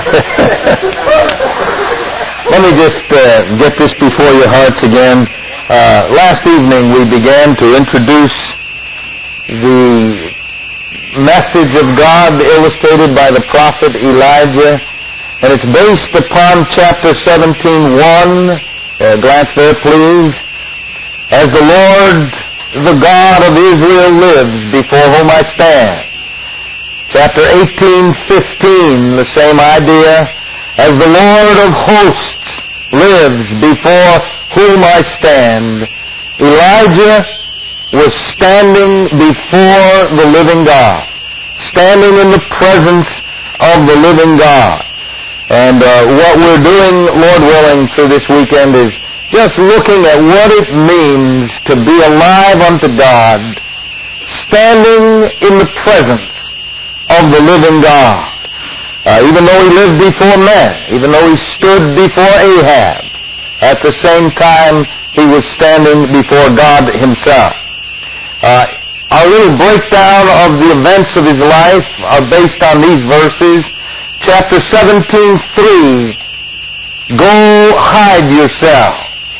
Let me just get this before your hearts again. Last evening we began to introduce the message of God illustrated by the prophet Elijah, and it's based upon chapter 17:1. Glance there, please. As the Lord, the God of Israel, lives, before whom I stand. Chapter 18:15, the same idea. As the Lord of hosts lives, before whom I stand. Elijah was standing before the living God, standing in the presence of the living God. And what we're doing, Lord willing, through this weekend is just looking at what it means to be alive unto God, standing in the presence of the living God. Even though he lived before men, even though he stood before Ahab, at the same time he was standing before God himself. Our little breakdown of the events of his life are based on these verses. Chapter 17:3, go hide yourself.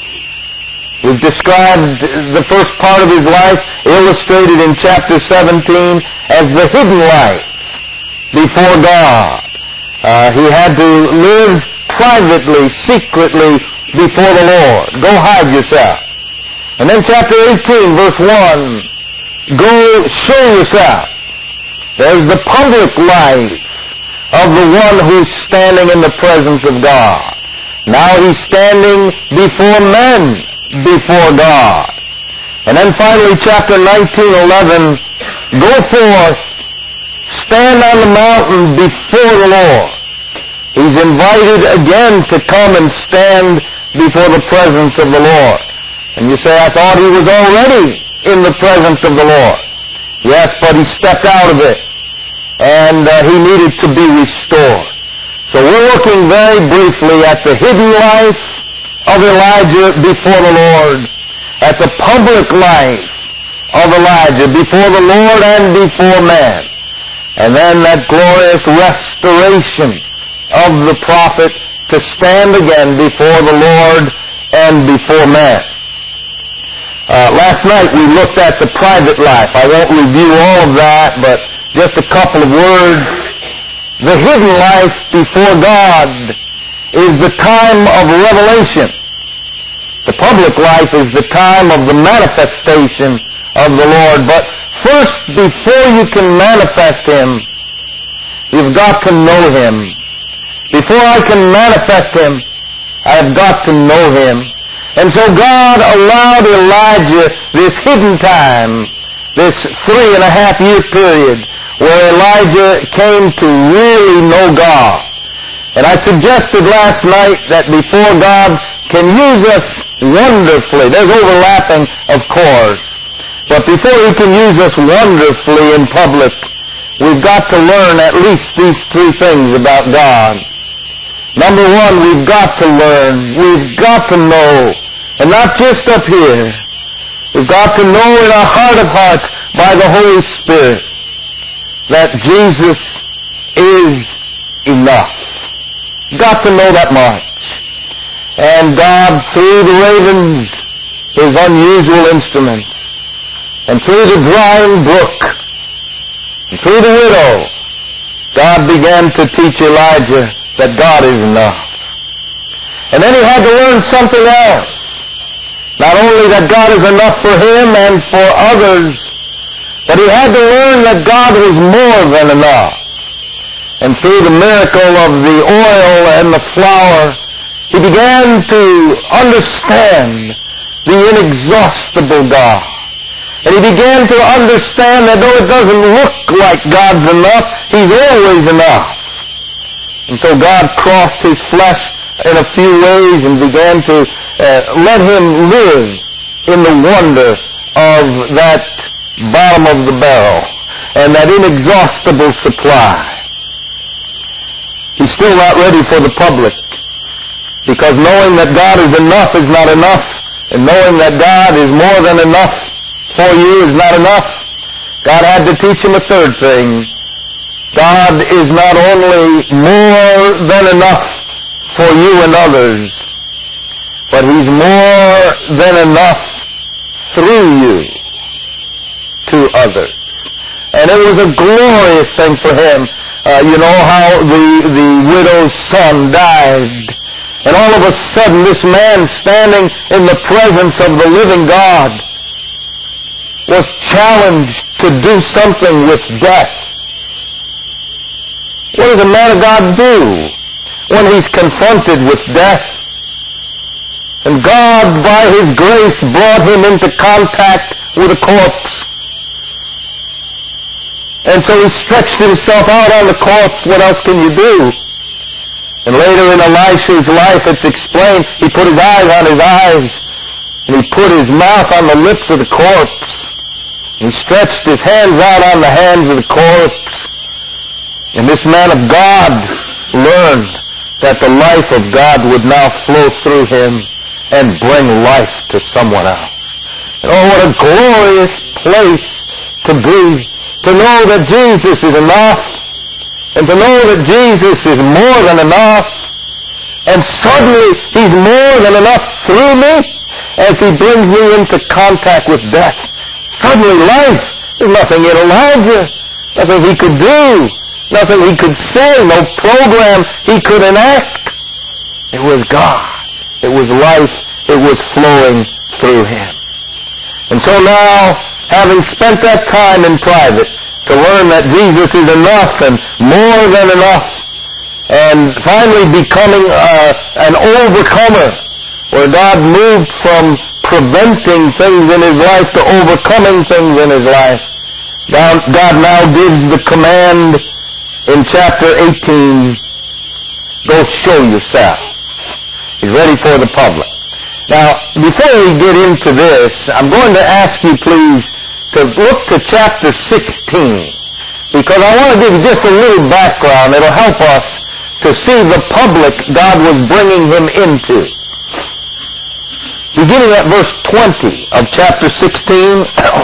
We've described the first part of his life, illustrated in chapter 17, as the hidden life before God. He had to live privately, secretly before the Lord. Go hide yourself. And then chapter 18, verse 1, go show yourself. There's the public life of the one who's standing in the presence of God. Now he's standing before men, before God. And then finally, chapter 19:11, go forth, stand on the mountain before the Lord. He's invited again to come and stand before the presence of the Lord. And you say, I thought he was already in the presence of the Lord. Yes, but he stepped out of it, and he needed to be restored. So we're looking very briefly at the hidden life of Elijah before the Lord, at the public life of Elijah before the Lord and before man, and then that glorious restoration of the prophet to stand again before the Lord and before man. Last night we looked at the private life. I won't review all of that, but just a couple of words. The hidden life before God is the time of revelation. The public life is the time of the manifestation of the Lord. But first, before you can manifest him, you've got to know him. Before I can manifest him, I've got to know him. And so God allowed Elijah this hidden time, this 3.5-year period, where Elijah came to really know God. And I suggested last night that before God can use us wonderfully, there's overlapping, of course, but before he can use us wonderfully in public, we've got to learn at least these 3 things about God. Number 1, we've got to learn, we've got to know, and not just up here. We've got to know in our heart of hearts by the Holy Spirit that Jesus is enough. You've got to know that much. And God, through the ravens, his unusual instruments, and through the drying brook, and through the widow, God began to teach Elijah that God is enough. And then he had to learn something else. Not only that God is enough for him and for others, but he had to learn that God was more than enough. And through the miracle of the oil and the flour, he began to understand the inexhaustible God. And he began to understand that though it doesn't look like God's enough, he's always enough. And so God crossed his flesh in a few ways and began to let him live in the wonder of that bottom of the barrel and that inexhaustible supply. He's still not ready for the public, because knowing that God is enough is not enough, and knowing that God is more than enough for you is not enough. God had to teach him a third thing. God is not only more more than enough for you and others, but He's more than enough through you to others. And it was a glorious thing for him. You know how the widow's son died, and all of a sudden this man standing in the presence of the living God was challenged to do something with death. What does a man of God do when he's confronted with death? And God, by His grace, brought him into contact with a corpse. And so he stretched himself out on the corpse. What else can you do? And later in Elisha's life, it's explained, he put his eyes on his eyes, and he put his mouth on the lips of the corpse. He stretched his hands out on the hands of the corpse. And this man of God learned that the life of God would now flow through him and bring life to someone else. And oh, what a glorious place to be, to know that Jesus is enough, and to know that Jesus is more than enough, and suddenly He's more than enough through me as He brings me into contact with death. Suddenly life, there's nothing in Elijah, nothing he could do, nothing he could say, no program he could enact. It was God. It was life. It was flowing through him. And so now, having spent that time in private to learn that Jesus is enough and more than enough, and finally becoming an overcomer, where God moved from preventing things in his life to overcoming things in his life, God now gives the command in chapter 18, go show yourself. He's ready for the public. Now, before we get into this, I'm going to ask you please to look to chapter 16, because I want to give you just a little background. It'll help us to see the public God was bringing him into. Beginning at verse 20 of chapter 16,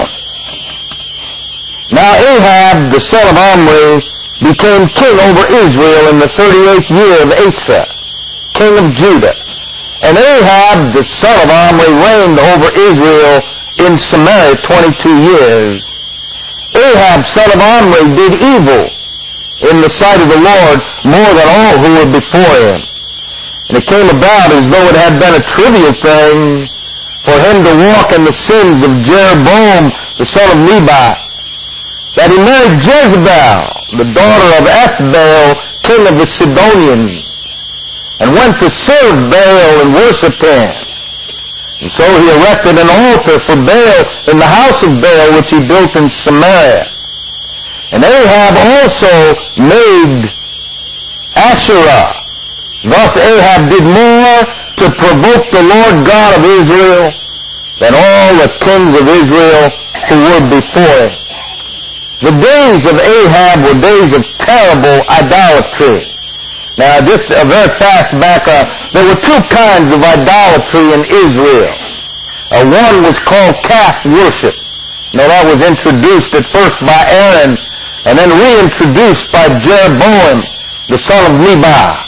Now Ahab, the son of Omri, became king over Israel in the 38th year of Asa, king of Judah. And Ahab, the son of Omri, reigned over Israel in Samaria 22 years. Ahab, son of Omri, did evil in the sight of the Lord more than all who were before him. And it came about as though it had been a trivial thing for him to walk in the sins of Jeroboam, the son of Nebat, that he married Jezebel, the daughter of Ethbaal, king of the Sidonians, and went to serve Baal and worship him. And so he erected an altar for Baal in the house of Baal, which he built in Samaria. And Ahab also made Asherah. Thus Ahab did more to provoke the Lord God of Israel than all the kings of Israel who were before him. The days of Ahab were days of terrible idolatry. Now, just a very fast background. There were two kinds of idolatry in Israel. One was called calf worship. Now, that was introduced at first by Aaron and then reintroduced by Jeroboam, the son of Nebat.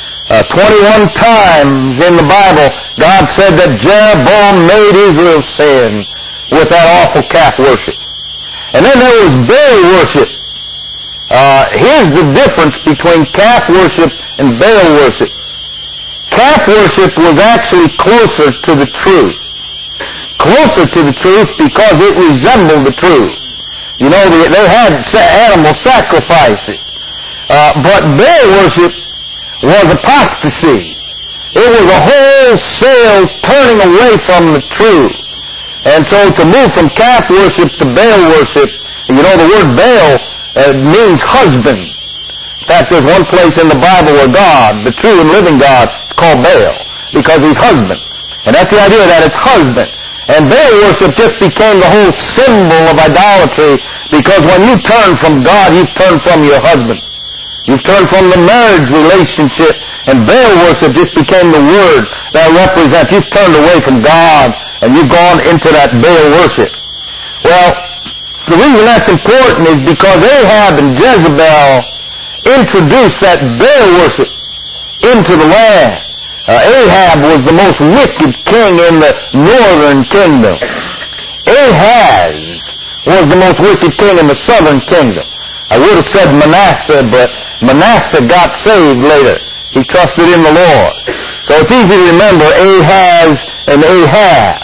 21 times in the Bible, God said that Jeroboam made Israel sin with that awful calf worship. And then there was Baal worship. Here's the difference between calf worship and Baal worship. Calf worship was actually closer to the truth. Closer to the truth because it resembled the truth. You know, they had animal sacrifices. But Baal worship was apostasy. It was a wholesale turning away from the truth. And so to move from calf worship to Baal worship, you know, the word Baal means husband. In fact, there's one place in the Bible where God, the true and living God, is called Baal, because he's husband. And that's the idea, that it's husband. And Baal worship just became the whole symbol of idolatry, because when you turn from God, you've turned from your husband. You've turned from the marriage relationship, and Baal worship just became the word that represents, you've turned away from God, and you've gone into that Baal worship. Well, the reason that's important is because Ahab and Jezebel introduced that Baal worship into the land. Ahab was the most wicked king in the northern kingdom. Ahaz was the most wicked king in the southern kingdom. I would have said Manasseh, but Manasseh got saved later. He trusted in the Lord. So it's easy to remember Ahaz and Ahab.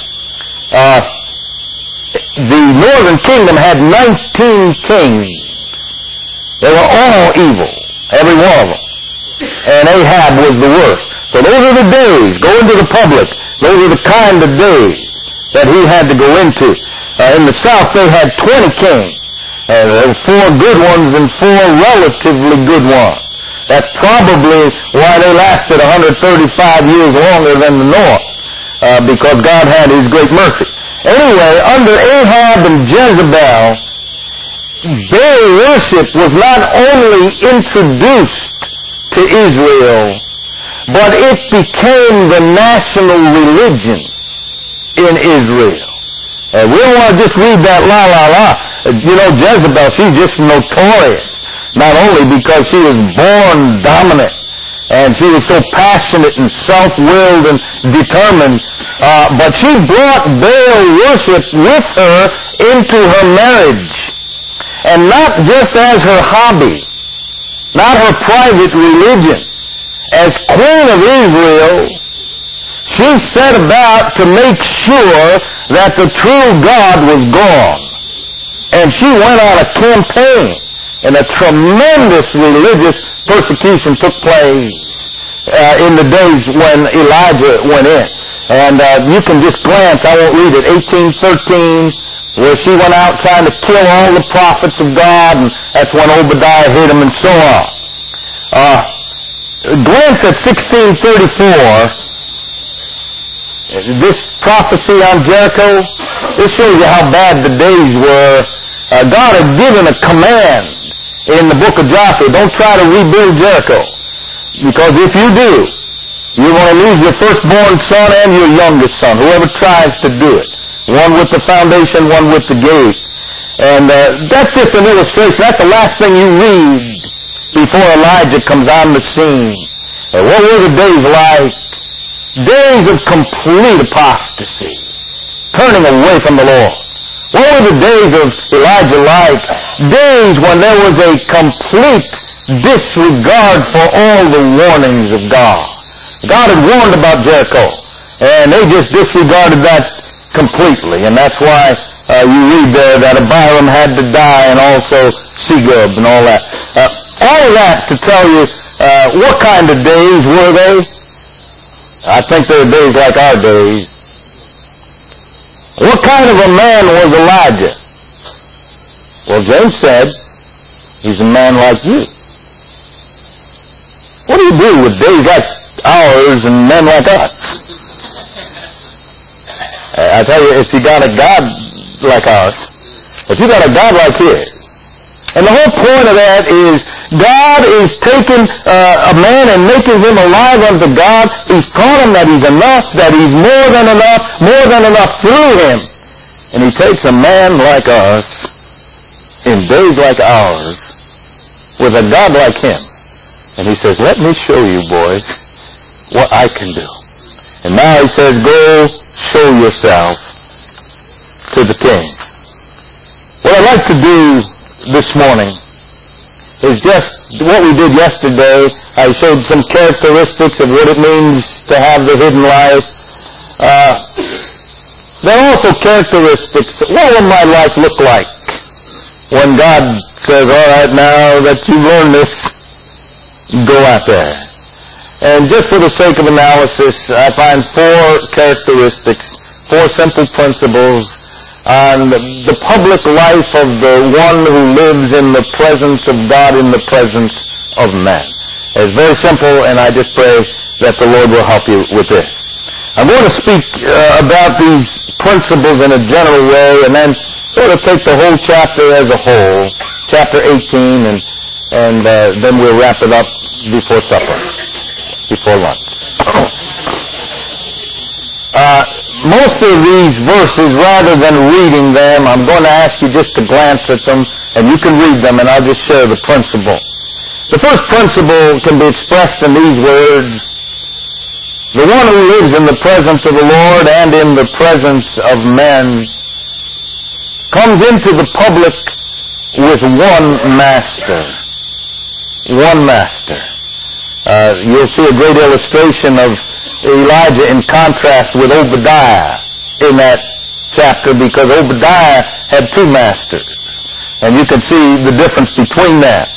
The northern kingdom had 19 kings. They were all evil, every one of them. And Ahab was the worst. So those are the days, go into the public, those are the kind of days that he had to go into. In the south they had 20 kings. There were 4 good ones and 4 relatively good ones. That's probably why they lasted 135 years longer than the north, because God had His great mercy. Anyway, under Ahab and Jezebel, Baal worship was not only introduced to Israel, but it became the national religion in Israel. We don't want to just read that la la la. You know, Jezebel, she's just notorious. Not only because she was born dominant, and she was so passionate and self-willed and determined, but she brought Baal worship with her into her marriage. And not just as her hobby, not her private religion. As Queen of Israel, she set about to make sure that the true God was gone. And she went on a campaign, and a tremendous religious persecution took place in the days when Elijah went in. And you can just glance, I won't read it, 1813, where she went out trying to kill all the prophets of God, and that's when Obadiah hit him, and so on. Glance at 1634. This prophecy on Jericho, this shows you how bad the days were. God had given a command in the book of Joshua, don't try to rebuild Jericho, because if you do, you're going to lose your firstborn son and your youngest son, whoever tries to do it. One with the foundation, one with the gate. And that's just an illustration. That's the last thing you read before Elijah comes on the scene. And what were the days like? Days of complete apostasy, turning away from the Lord. What were the days of Elijah like? Days when there was a complete disregard for all the warnings of God. God had warned about Jericho, and they just disregarded that completely, and that's why you read there that Abiram had to die, and also Segub and all that. All of that to tell you what kind of days were they? I think they were days like our days. What kind of a man was Elijah? Well, James said, he's a man like you. What do you do with days like ours and men like us? I tell you, if you got a God like ours, if you got a God like his, and the whole point of that is God is taking a man and making him alive unto God. He's taught him that he's enough, that he's more than enough through him. And he takes a man like us, in days like ours, with a God like him, and he says, let me show you, boys, what I can do. And now he says, go show yourself to the king. What I'd like to do this morning is just what we did yesterday. I showed some characteristics of what it means to have the hidden life. There are also characteristics. What will my life look like when God says, all right, now that you've learned this, go out there. And just for the sake of analysis, I find 4 characteristics, 4 simple principles on the public life of the one who lives in the presence of God, in the presence of man. It's very simple, and I just pray that the Lord will help you with this. I'm going to speak about these principles in a general way, and then sort of take the whole chapter as a whole, chapter 18, and then we'll wrap it up before supper, before lunch. Most of these verses, rather than reading them, I'm going to ask you just to glance at them, and you can read them, and I'll just share the principle. The first principle can be expressed in these words. The one who lives in the presence of the Lord and in the presence of men comes into the public with one master. One master. You'll see a great illustration of Elijah in contrast with Obadiah in that chapter, because Obadiah had two masters. And you can see the difference between that.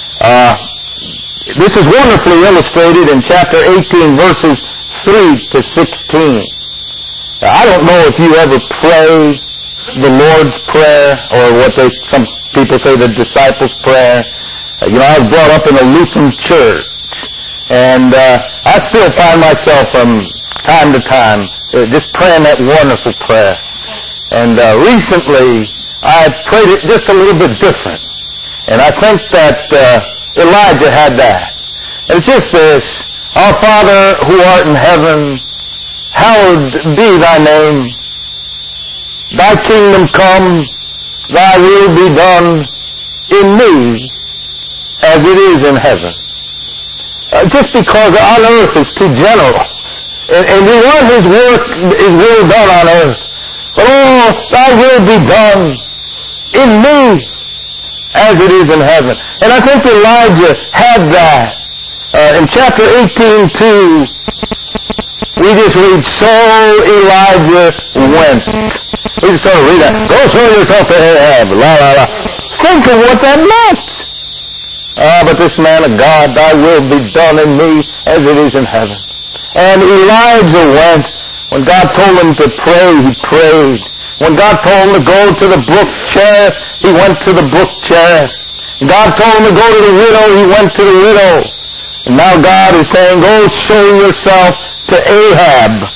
This is wonderfully illustrated in chapter 18, verses 3 to 16. Now, I don't know if you ever pray the Lord's Prayer, or what some people say the disciples' prayer. I was brought up in a Lutheran church, and I still find myself from time to time just praying that wonderful prayer. And recently, I prayed it just a little bit different. And I think that Elijah had that. And it's just this: Our Father who art in heaven, hallowed be thy name. Thy kingdom come, thy will be done in me as it is in heaven. Just because on earth is too general. And we want his will done on earth. But thy will be done in me as it is in heaven. And I think Elijah had that. In chapter 18:2, we just read, so Elijah went. We just sort of read that. Go show yourself to Ahab. La, la, la. Think of what that meant. But this man of God, thy will be done in me as it is in heaven. And Elijah went. When God told him to pray, he prayed. When God told him to go to the brook chair, he went to the brook chair. God told him to go to the widow, he went to the widow. And now God is saying, go show yourself to Ahab.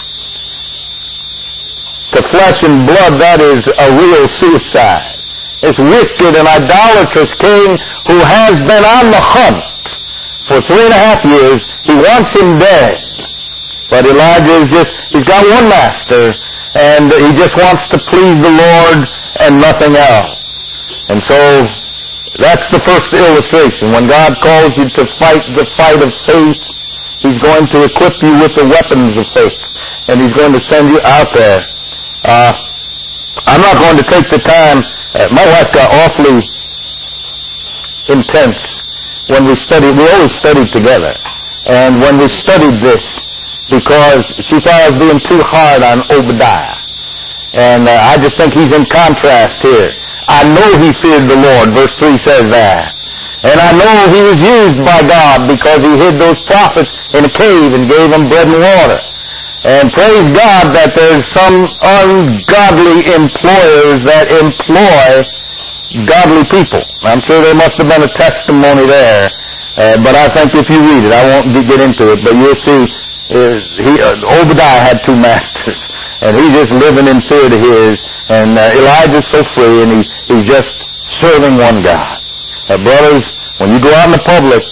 To flesh and blood, that is a real suicide. This wicked and idolatrous king who has been on the hunt for 3.5 years, he wants him dead. But Elijah he's got one master, and he just wants to please the Lord and nothing else. And so, that's the first illustration. When God calls you to fight the fight of faith, he's going to equip you with the weapons of faith, and he's going to send you out there. I'm not going to take the time. My wife got awfully intense when we studied. We always studied together. And when we studied this, because she thought I was being too hard on Obadiah. And I just think he's in contrast here. I know he feared the Lord, verse 3 says that. And I know he was used by God because he hid those prophets in a cave and gave them bread and water. And praise God that there's some ungodly employers that employ godly people. I'm sure there must have been a testimony there. But I think if you read it, I won't get into it, but you'll see Obadiah had two masters. And he's just living in fear to his. And Elijah's so free, and he's just serving one God. Brothers, when you go out in the public,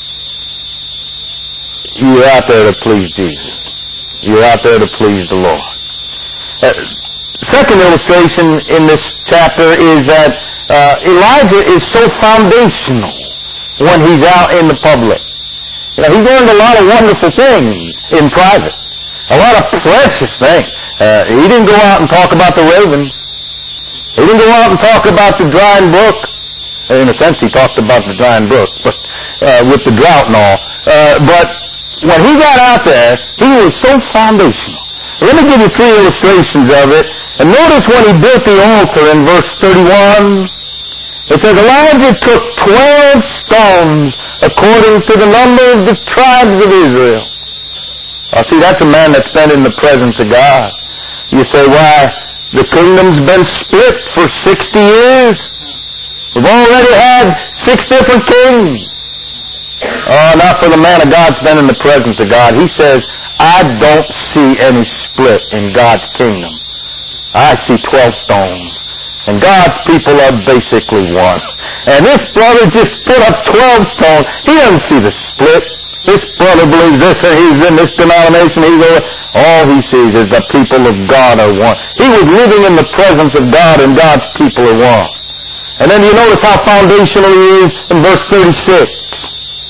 you're out there to please Jesus. You're out there to please the Lord. Second illustration in this chapter is that Elijah is so foundational when he's out in the public. He learned a lot of wonderful things in private. A lot of precious things. He didn't go out and talk about the ravens. He didn't go out and talk about the drying brook. In a sense, he talked about the drying brook, but with the drought and all. But when he got out there, he was so foundational. Let me give you 3 illustrations of it. And notice when he built the altar in verse 31, it says, Elijah took 12 stones according to the number of the tribes of Israel. See, that's a man that's been in the presence of God. You say, why? The kingdom's been split for 60 years. We've already had 6 different kings. Not for the man of God that's been in the presence of God. He says, I don't see any split in God's kingdom. I see 12 stones. And God's people are basically one. And this brother just put up 12 stones. He doesn't see the split. This brother believes this and he's in this denomination. All he sees is the people of God are one. He was living in the presence of God, and God's people are one. And then you notice how foundational he is in verse 36.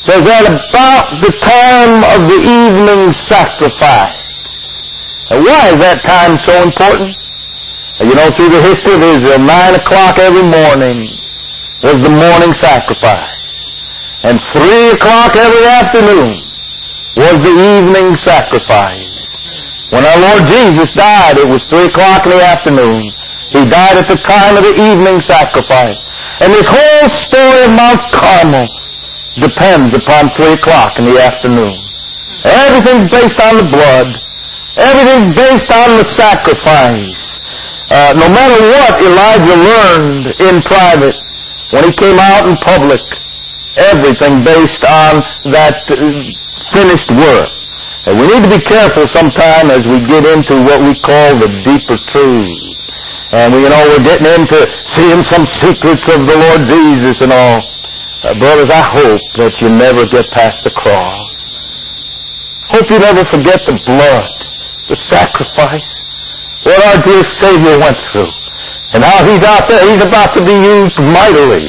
says at about the time of the evening sacrifice. And why is that time so important? You know, through the history of Israel, 9 o'clock every morning was the morning sacrifice. And 3 o'clock every afternoon was the evening sacrifice. When our Lord Jesus died, it was 3 o'clock in the afternoon. He died at the time of the evening sacrifice. And this whole story of Mount Carmel depends upon 3 o'clock in the afternoon. Everything's based on the blood. Everything's based on the sacrifice. No matter what Elijah learned in private, when he came out in public, everything based on that finished work. And we need to be careful sometime as we get into what we call the deeper truths. And we're getting into seeing some secrets of the Lord Jesus and all. Brothers, I hope that you never get past the cross. Hope you never forget the blood, the sacrifice, what our dear Savior went through, and how He's out there. He's about to be used mightily.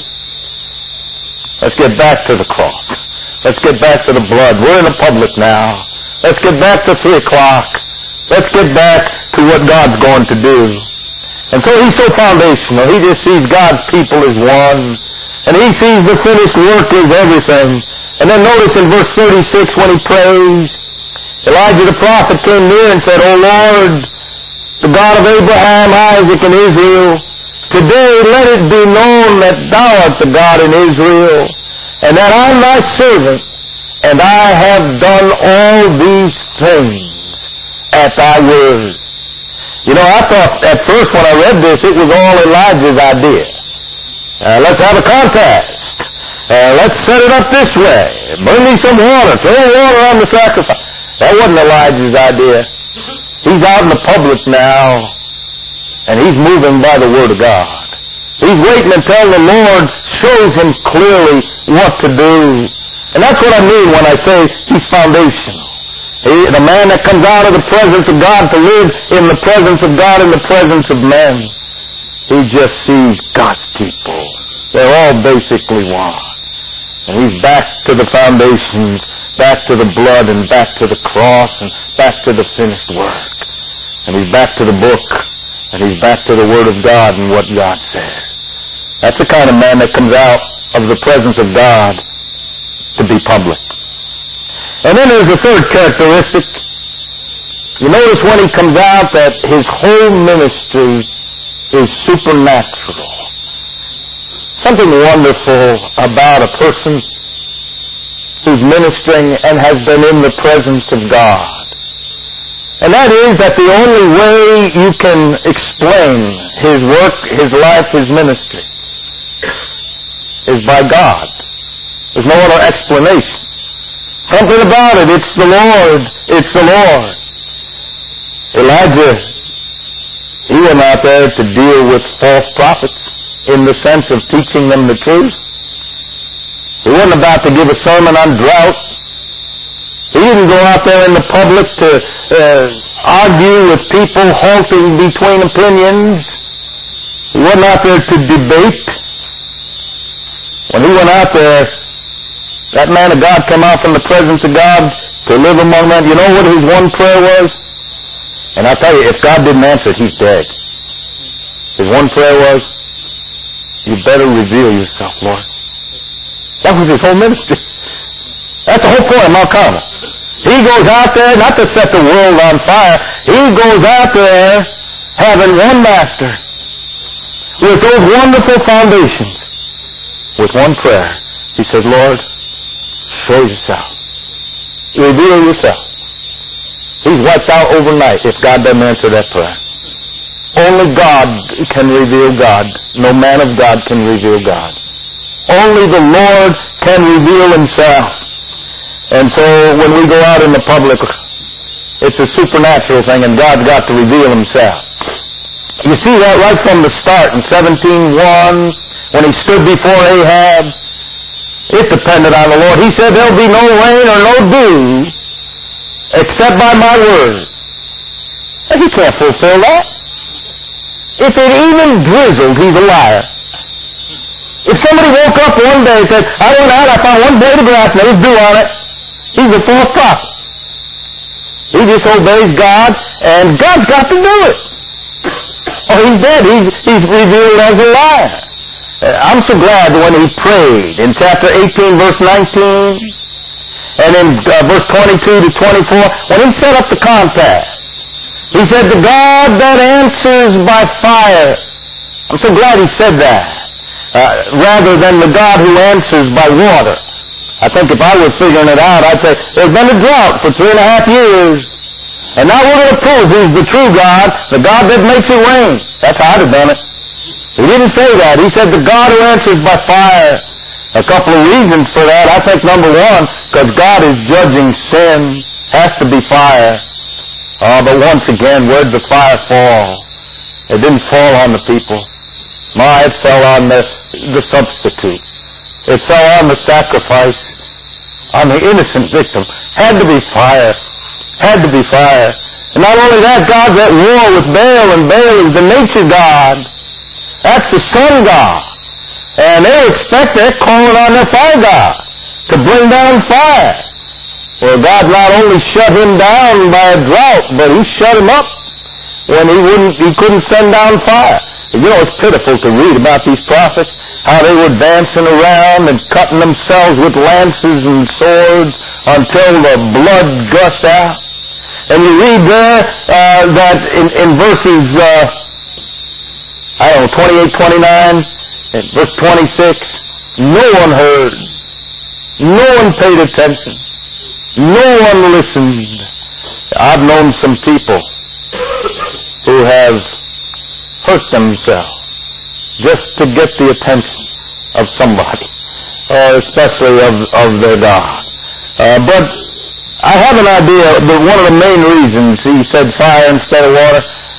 Let's get back to the cross. Let's get back to the blood. We're in the public now. Let's get back to 3 o'clock. Let's get back to what God's going to do. And so He's so foundational. He just sees God's people as one. And He sees the finished work as everything. And then notice in verse 36 when he prays, Elijah the prophet came near and said, O Lord, the God of Abraham, Isaac, and Israel, today let it be known that Thou art the God in Israel, and that I am Thy servant, and I have done all these things at Thy word. You know, I thought at first when I read this, it was all Elijah's idea. Let's have a contest. Let's set it up this way. Bring me some water. Throw water on the sacrifice. That wasn't Elijah's idea. He's out in the public now, and he's moving by the Word of God. He's waiting until the Lord shows him clearly what to do. And that's what I mean when I say he's foundational. The man that comes out of the presence of God to live in the presence of God in the presence of men, he just sees God's people. They're all basically one. And he's back to the foundations, back to the blood, and back to the cross, and back to the finished work. And he's back to the book, and he's back to the Word of God and what God says. That's the kind of man that comes out of the presence of God to be public. And then there's a third characteristic. You notice when he comes out that his whole ministry is supernatural. Something wonderful about a person who's ministering and has been in the presence of God. And that is that the only way you can explain his work, his life, his ministry is by God. There's no other explanation. Something about it. It's the Lord. It's the Lord. Elijah, he went out there to deal with false prophets in the sense of teaching them the truth. He wasn't about to give a sermon on drought. He didn't go out there in the public to argue with people halting between opinions. He wasn't out there to debate. When he went out there, that man of God came out from the presence of God to live among men. You know what his one prayer was? And I'll tell you, if God didn't answer it, he's dead. His one prayer was, you better reveal yourself, Lord. That was his whole ministry. That's the whole point of Mount Carmel. He goes out there not to set the world on fire. He goes out there having one master with those wonderful foundations. With one prayer. He says, Lord, show yourself. Reveal yourself. He's wiped out overnight if God doesn't answer that prayer. Only God can reveal God. No man of God can reveal God. Only the Lord can reveal himself. And so when we go out in the public, it's a supernatural thing, and God's got to reveal himself. You see that right from the start in 17:1, when he stood before Ahab. It depended on the Lord. He said, there'll be no rain or no dew except by my word. And he can't fulfill that. If it even drizzled, he's a liar. If somebody woke up one day and said, I went out, I found one blade of grass and there was dew on it, he's a false prophet. He disobeys God, and God's got to do it. Oh, he's dead. He's revealed as a liar. I'm so glad when he prayed in chapter 18, verse 19, and in verse 22 to 24, when he set up the contrast, he said, the God that answers by fire. I'm so glad he said that, rather than the God who answers by water. I think if I was figuring it out, I'd say, there's been a drought for 3.5 years. And now we're going to prove who's the true God, the God that makes it rain. That's how I'd have done it. He didn't say that. He said the God who answers by fire. A couple of reasons for that. I think number one, because God is judging sin, has to be fire. But once again, where'd the fire fall? It didn't fall on the people. It fell on the substitute. It fell on the sacrifice, on the innocent victim. Had to be fire. Had to be fire. And not only that, God's at war with Baal, and Baal is the nature God. That's the sun God. And they're calling on their fire God to bring down fire. Well, God not only shut him down by a drought, but he shut him up when he couldn't send down fire. You know, it's pitiful to read about these prophets, how they were dancing around and cutting themselves with lances and swords until the blood gushed out. And you read there that in verses, 28, 29, and verse 26, no one heard. No one paid attention. No one listened. I've known some people who have hurt themselves just to get the attention of somebody, or especially of their God. But I have an idea that one of the main reasons he said fire instead of water,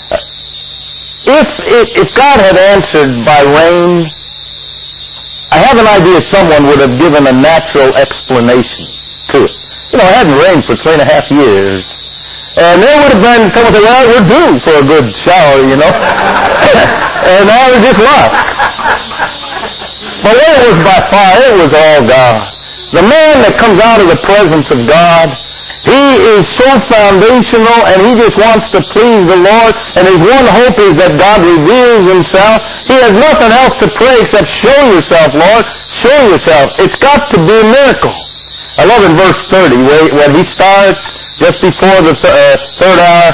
if God had answered by rain, I have an idea someone would have given a natural explanation to it. You know, it hadn't rained for 3.5 years. And there would have been someone say, well, we're due for a good shower, you know. And now it just was. But when it was by fire, it was all God. The man that comes out of the presence of God, he is so foundational, and he just wants to please the Lord, and his one hope is that God reveals himself. He has nothing else to pray except, show yourself, Lord, show yourself. It's got to be a miracle. I love in verse 30, when he starts just before the third hour,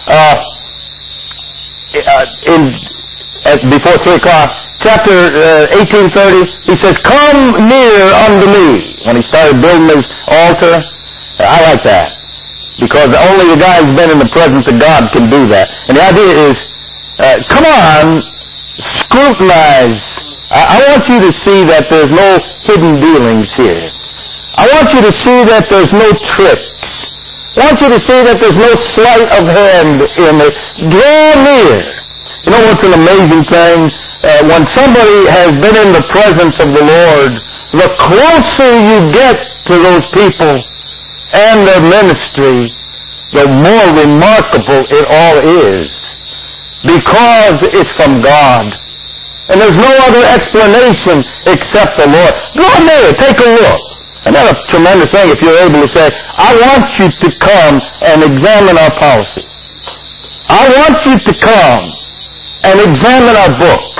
before 3 o'clock, chapter 18:30, he says, come near unto me. When he started building his altar, I like that, because only the guy who's been in the presence of God can do that. And the idea is, come on, scrutinize. I want you to see that there's no hidden dealings here. I want you to see that there's no tricks. I want you to see that there's no sleight of hand in it. Draw near. You know what's an amazing thing? When somebody has been in the presence of the Lord, the closer you get to those people and their ministry, the more remarkable it all is, because it's from God. And there's no other explanation except the Lord. Go near, take a look. And that's a tremendous thing if you're able to say, I want you to come and examine our policy. I want you to come and examine our books.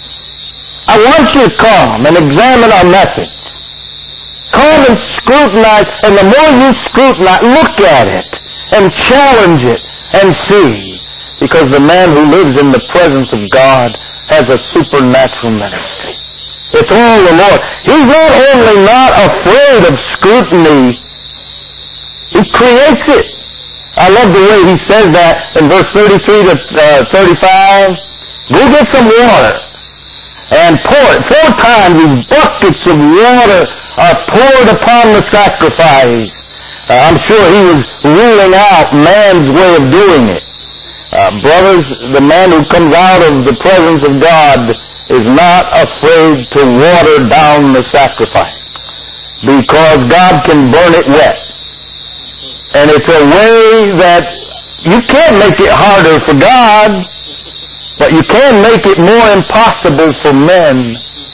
I want you to come and examine our methods. Come and scrutinize, and the more you scrutinize, look at it and challenge it and see. Because the man who lives in the presence of God has a supernatural ministry. It's all the Lord. He's not only not afraid of scrutiny, he creates it. I love the way he says that in verse 33 to 35. Go get some water and pour it. 4 times these buckets of water are poured upon the sacrifice. I'm sure he was ruling out man's way of doing it. Brothers, the man who comes out of the presence of God is not afraid to water down the sacrifice, because God can burn it wet. And it's a way that you can't make it harder for God, but you can make it more impossible for men.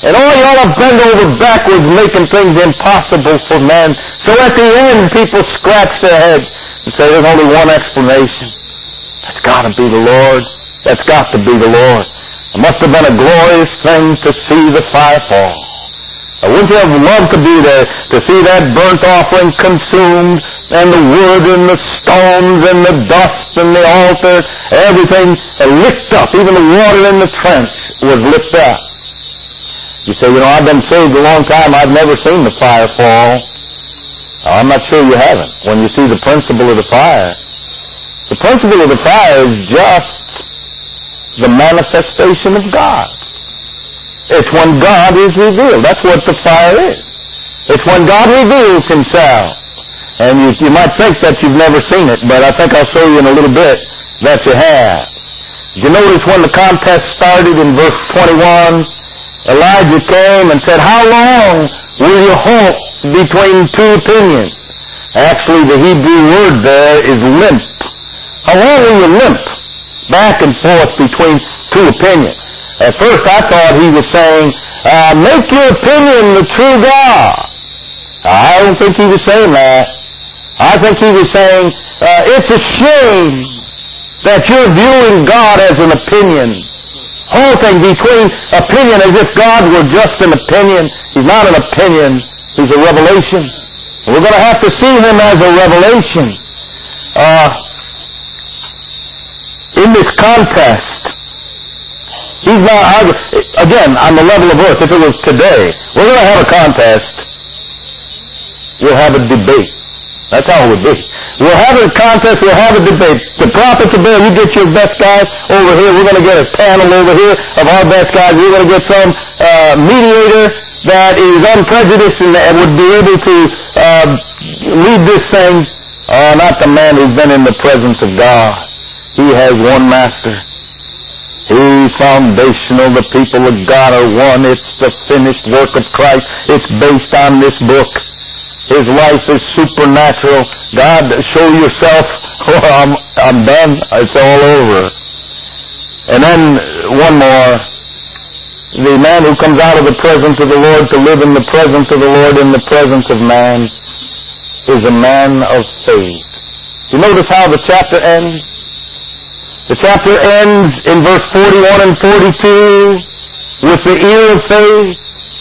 And you ought to bend over backwards, making things impossible for man. So at the end, people scratch their heads and say, there's only one explanation. That's got to be the Lord. That's got to be the Lord. It must have been a glorious thing to see the fire fall. Wouldn't you have loved to be there, to see that burnt offering consumed, and the wood and the stones and the dust and the altar, everything licked up, even the water in the trench was licked up. You say, I've been saved a long time, I've never seen the fire fall. I'm not sure you haven't. When you see the principle of the fire, the principle of the fire is just the manifestation of God. It's when God is revealed. That's what the fire is. It's when God reveals himself. And you might think that you've never seen it, but I think I'll show you in a little bit that you have. Did you notice when the contest started in verse 21, Elijah came and said, how long will you halt between two opinions? Actually, the Hebrew word there is limp. How long will you limp back and forth between two opinions? At first I thought he was saying, make your opinion the true God. I don't think he was saying that. I think he was saying, it's a shame that you're viewing God as an opinion. Halting between opinion as if God were just an opinion. He's not an opinion. He's a revelation. We're going to have to see him as a revelation. In this contest, he's not, again, on the level of earth, if it was today, we're going to have a contest. We'll have a debate. That's how it would be. We'll have a contest, we'll have a debate. The prophets of Baal, you get your best guys over here. We're going to get a panel over here of our best guys. We're going to get some mediator that is unprejudiced and would be able to lead this thing. Not the man who's been in the presence of God. He has one master. He's foundational. The people of God are one. It's the finished work of Christ. It's based on this book. His life is supernatural. God, show yourself. Oh, I'm done. It's all over. And then one more. The man who comes out of the presence of the Lord to live in the presence of the Lord in the presence of man is a man of faith. You notice how the chapter ends? The chapter ends in verse 41 and 42 with the ear of faith.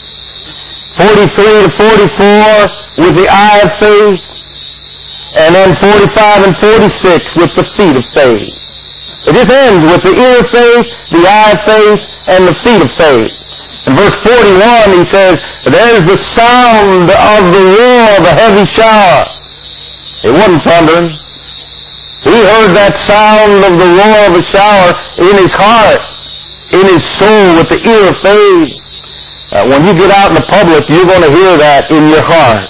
43 to 44 with the eye of faith, and then 45 and 46 with the feet of faith. It just ends with the ear of faith, the eye of faith, and the feet of faith. In verse 41 he says, there's the sound of the roar of a heavy shower. It wasn't thundering. He heard that sound of the roar of a shower in his heart, in his soul, with the ear of faith. When you get out in the public, you're going to hear that in your heart.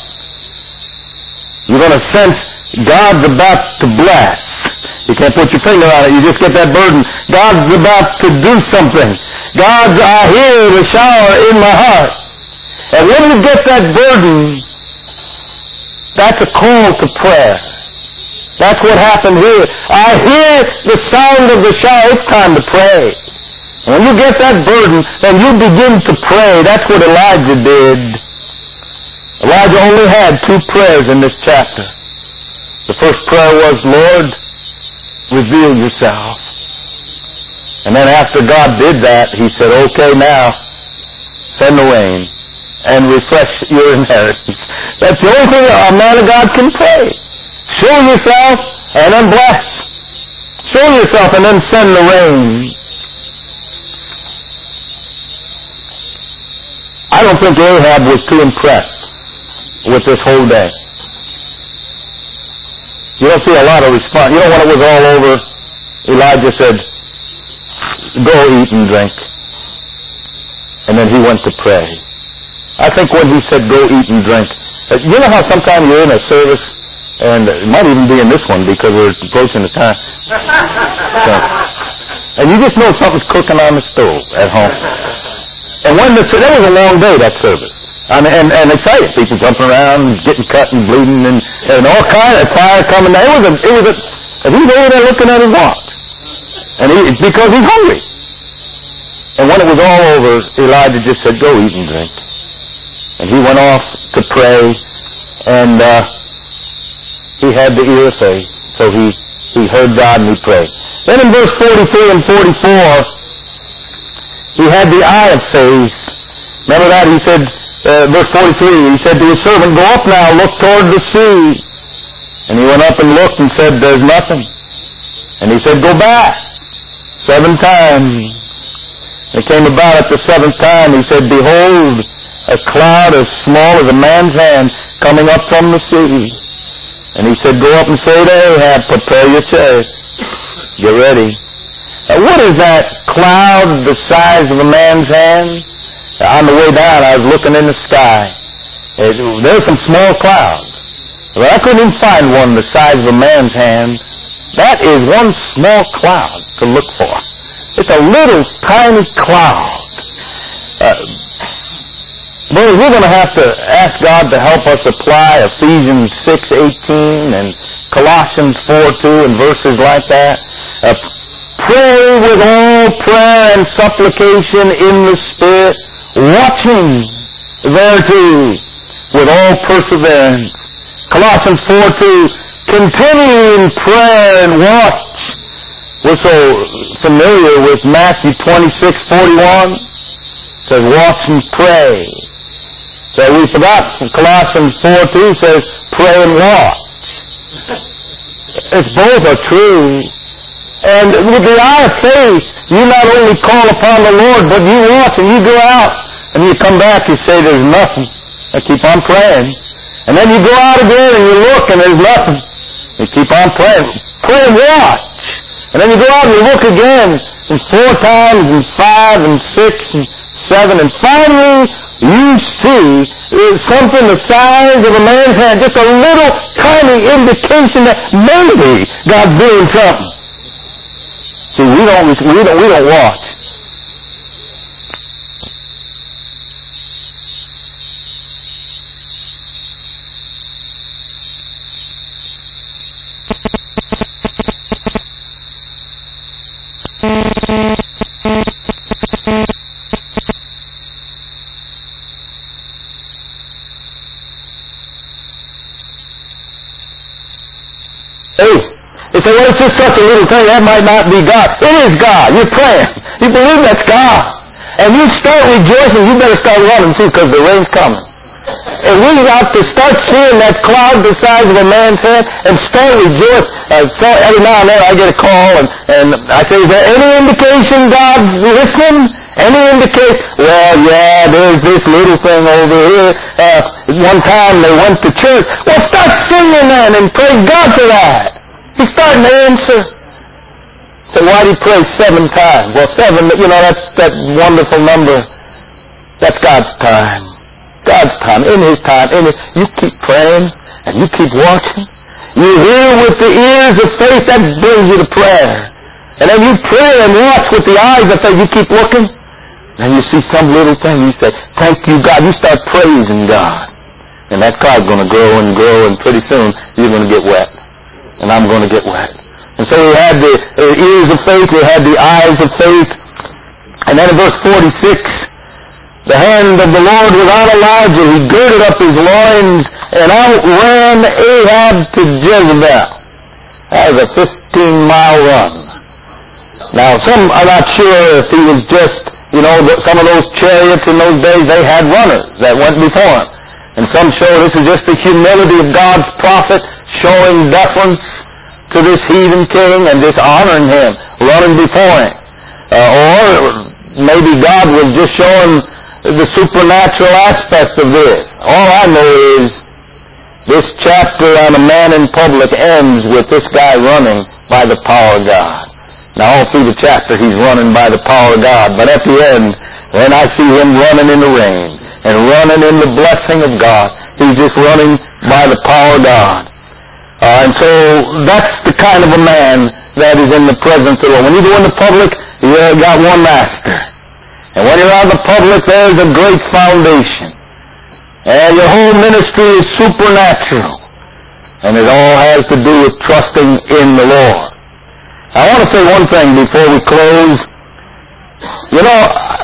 You're going to sense God's about to bless. You can't put your finger on it. You just get that burden. God's about to do something. God's, I hear the shower in my heart. And when you get that burden, that's a call to prayer. That's what happened here. I hear the sound of the shower. It's time to pray. When you get that burden, then you begin to pray. That's what Elijah did. Elijah only had two prayers in this chapter. The first prayer was, Lord, reveal yourself. And then after God did that, he said, okay, now, send the rain and refresh your inheritance. That's the only thing a man of God can pray. Show yourself and then bless. Show yourself and then send the rain. I don't think Ahab was too impressed with this whole day. You don't see a lot of response. You know, when it was all over, Elijah said, go eat and drink. And then he went to pray. I think when he said go eat and drink, you know how sometimes you're in a service, and it might even be in this one because we're approaching the time. So, and you just know something's cooking on the stove at home. And when that was a long day, that service. And excited. People jumping around, getting cut and bleeding, and all kinds of fire coming down. And he's over there looking at his watch. And because he's hungry. And when it was all over, Elijah just said, go eat and drink. And he went off to pray, and he had the ear of faith. So he heard God and he prayed. Then in verse 43 and 44, he had the eye of faith. Remember that? He said, verse 43, he said to his servant, go up now, look toward the sea. And he went up and looked and said, there's nothing. And he said, go back 7 times. It came about at the 7th time, he said, behold, a cloud as small as a man's hand coming up from the sea. And he said, go up and say to Ahab, prepare your chariot. Get ready. What is that cloud the size of a man's hand? On the way down, I was looking in the sky. There's some small clouds. Well, I couldn't even find one the size of a man's hand. That is one small cloud to look for. It's a little tiny cloud. But we're going to have to ask God to help us apply Ephesians 6:18 and Colossians 4:2 and verses like that. Pray with all prayer and supplication in the Spirit, watching thereto with all perseverance. Colossians 4:2, continue in prayer and watch. We're so familiar with Matthew 26:41. It says, watch and pray. So we forgot Colossians 4:2 says, pray and watch. It's both are true. And with the eye of faith, you not only call upon the Lord, but you watch and you go out and you come back, you say there's nothing. I keep on praying. And then you go out again and you look and there's nothing. You keep on praying. Pray and watch. And then you go out and you look again, and 4 times, and 5, and 6, and 7, and finally you see something the size of a man's hand, just a little tiny indication that maybe God's doing something. See, we don't watch. They say, well, it's just such a little thing. That might not be God. It is God. You're praying. You believe that's God. And you start rejoicing. You better start running, too, because the rain's coming. And we got to start seeing that cloud the size of a man's hand and start rejoicing. So every now and then I get a call, and I say, is there any indication God's listening? Any indication? Well, yeah, there's this little thing over here. One time they went to church. Well, start singing then and praise God for that. He's starting to answer. So why do you pray 7 times? Well, 7, that's that wonderful number. That's God's time. God's time. In His time. You keep praying and you keep watching. You hear with the ears of faith, that brings you to prayer. And then you pray and watch with the eyes of faith. You keep looking. And you see some little thing. You say, thank you, God. You start praising God. And that cloud's going to grow and grow, and pretty soon you're going to get wet. And I'm going to get wet. And so we had the ears of faith, we had the eyes of faith. And then in verse 46, the hand of the Lord was on Elijah. He girded up his loins and outran Ahab to Jezebel. That was a 15-mile run. Now, some are not sure if he was just, some of those chariots in those days, they had runners that went before him. And some show this is just the humility of God's prophet showing deference to this heathen king and just honoring him, running before him. Or maybe God was just showing the supernatural aspect of this. All I know is this chapter on a man in public ends with this guy running by the power of God. Now all through the chapter he's running by the power of God, but at the end, when I see him running in the rain and running in the blessing of God, he's just running by the power of God. And so that's the kind of a man that is in the presence of the Lord. When you go into public, you got one master. And when you're out in the public, there's a great foundation. And your whole ministry is supernatural. And it all has to do with trusting in the Lord. I want to say one thing before we close. You know,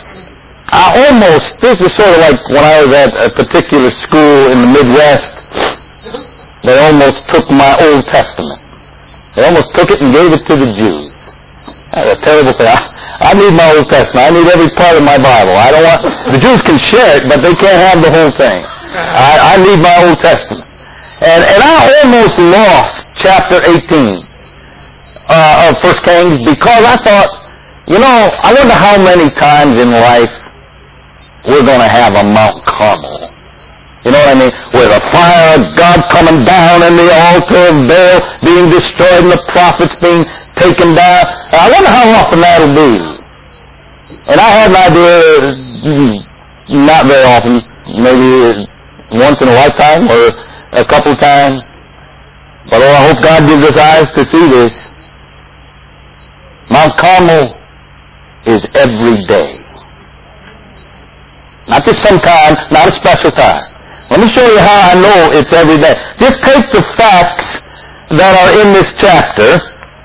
this is sort of like when I was at a particular school in the Midwest, they almost took my Old Testament. They almost took it and gave it to the Jews. That's a terrible thing. I need my Old Testament. I need every part of my Bible. The Jews can share it, but they can't have the whole thing. I need my Old Testament. And I almost lost chapter 18 of 1 Kings because I thought, I wonder how many times in life we're going to have a Mount Carmel. You know what I mean? With the fire of God coming down and the altar of Baal being destroyed and the prophets being taken down. I wonder how often that'll be. And I had an idea, not very often, maybe once in a lifetime or a couple of times. But I hope God gives us eyes to see this. Mount Carmel is every day. Not just sometime, not a special time. Let me show you how I know it's every day. Just take the facts that are in this chapter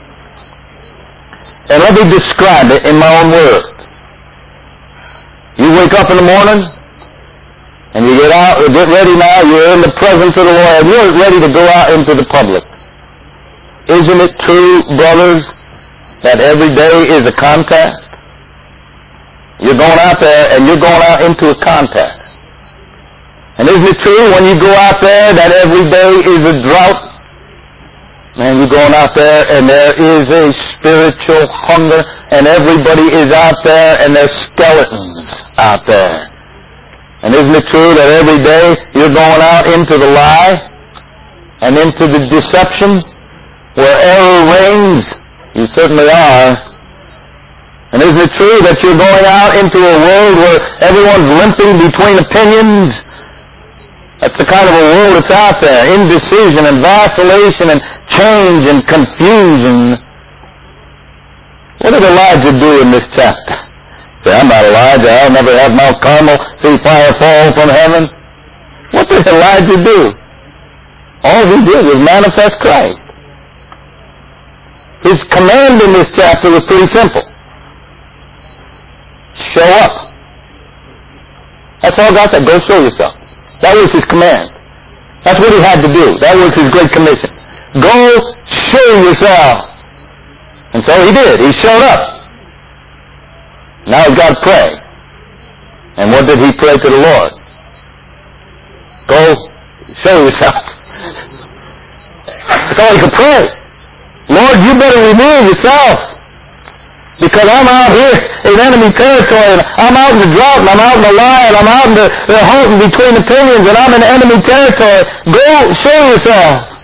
and let me describe it in my own words. You wake up in the morning and you get ready now, you're in the presence of the Lord, and you're ready to go out into the public. Isn't it true, brothers, that every day is a contest? You're going out there and you're going out into a contest. And isn't it true when you go out there that every day is a drought? Man, you're going out there and there is a spiritual hunger and everybody is out there and there's skeletons out there. And isn't it true that every day you're going out into the lie and into the deception where error reigns? You certainly are. And isn't it true that you're going out into a world where everyone's limping between opinions? That's the kind of a world that's out there. Indecision and vacillation and change and confusion. What did Elijah do in this chapter? Say, I'm not Elijah. I'll never have Mount Carmel see fire fall from heaven. What did Elijah do? All he did was manifest Christ. His command in this chapter was pretty simple. Show up. That's all God said. Go show yourself. That was his command. That's what he had to do. That was his great commission. Go show yourself. And so he did. He showed up. Now he's got to pray. And what did he pray to the Lord? Go show yourself. That's all he could pray. Lord, you better reveal yourself. Because I'm out here in enemy territory, and I'm out in the drought, and I'm out in the lie, and I'm out in the hunting between opinions, and I'm in enemy territory. Go show yourself.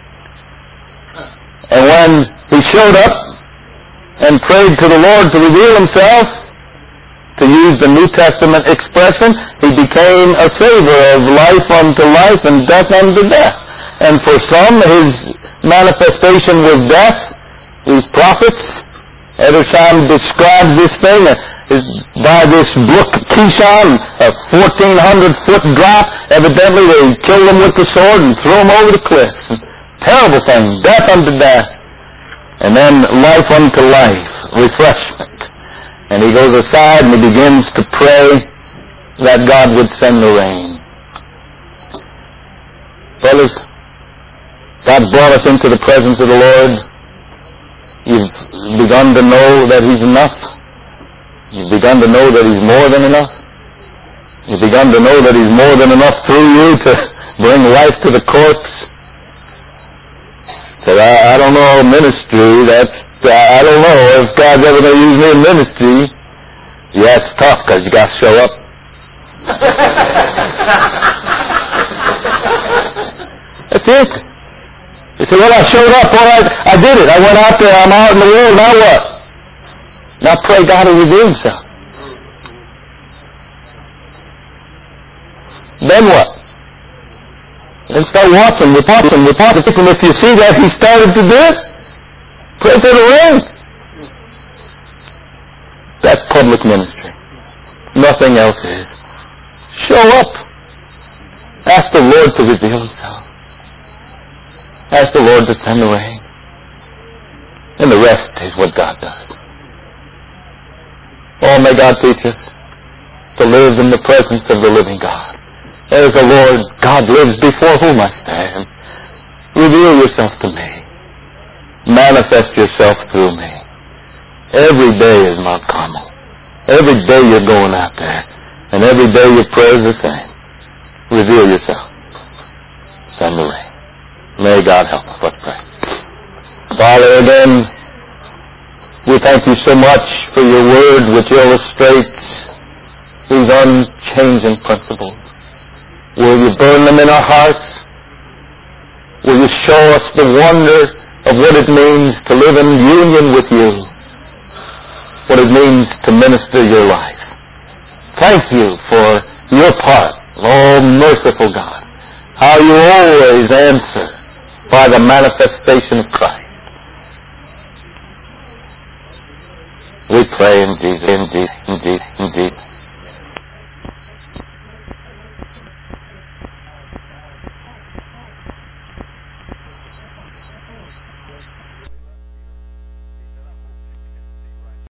And when he showed up and prayed to the Lord to reveal himself, to use the New Testament expression, he became a savior of life unto life and death unto death. And for some, his manifestation was death. These prophets, every time describes this thing is by this brook Kishon, a 1,400-foot drop. Evidently, they killed them with the sword and threw them over the cliffs. Terrible thing, death unto death. And then life unto life, refreshment. And he goes aside and he begins to pray that God would send the rain. Brothers, God brought us into the presence of the Lord. You've begun to know that he's enough. You've begun to know that he's more than enough. You've begun to know that he's more than enough through you to bring life to the corpse. Said, I don't know ministry. I don't know if God's ever going to use me in ministry. Yeah, it's tough because you got to show up. That's it. He said, well, I showed up, all right, I did it. I went out there, I'm out in the world, now what? Now pray God will reveal himself. Then what? Then start watching, reporting. And if you see that he started to do it, pray for the rain. That's public ministry. Nothing else is. Show up. Ask the Lord to reveal himself. Ask the Lord to send the rain. And the rest is what God does. Oh, may God teach us to live in the presence of the living God. As the Lord God lives, before whom I stand. Reveal yourself to me. Manifest yourself through me. Every day is Mount Carmel. Every day you're going out there. And every day your prayers the same. Reveal yourself. Send the rain. May God help us. Let's pray. Father, again, we thank you so much for your word which illustrates these unchanging principles. Will you burn them in our hearts? Will you show us the wonder of what it means to live in union with you? What it means to minister your life. Thank you for your part, oh merciful God. How you always answer by the manifestation of Christ. We pray in Jesus' name.